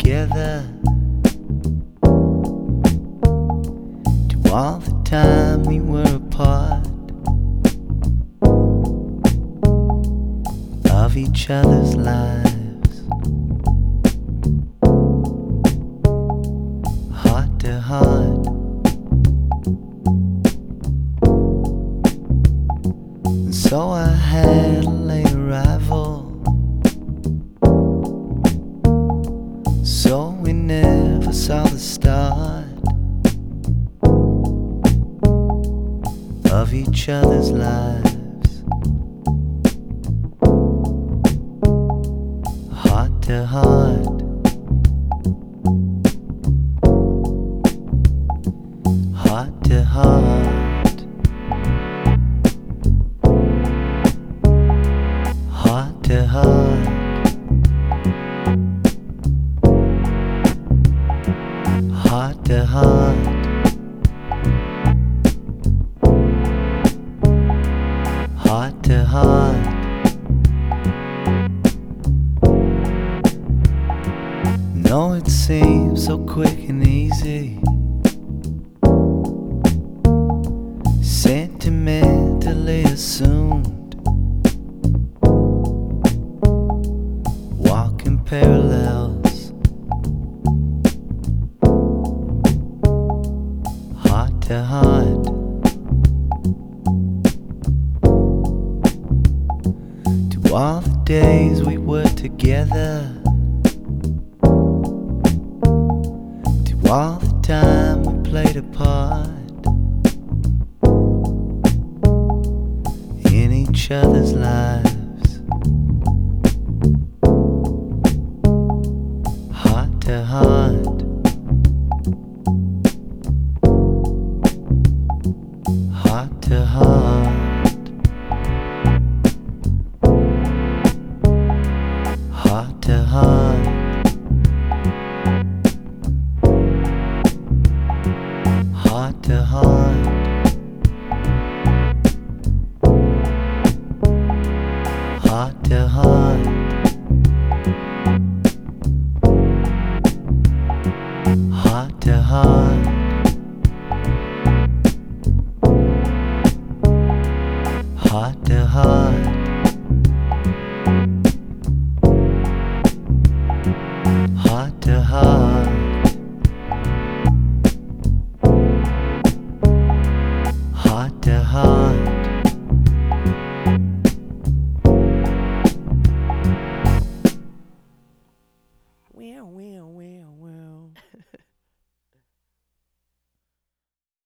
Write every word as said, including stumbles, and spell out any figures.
together, to all the time we were apart of each other's lives, heart to heart. And so I had a late arrival, so we never saw the start of each other's lives, heart to heart, heart to heart, heart to heart, heart to heart, heart to heart. No, it seems so quick and easy, sentimentally assumed, walking parallels, heart to heart. To all the days we were together, to all the time we played a part in each other's lives, heart to heart, heart to heart, heart to heart, heart to heart.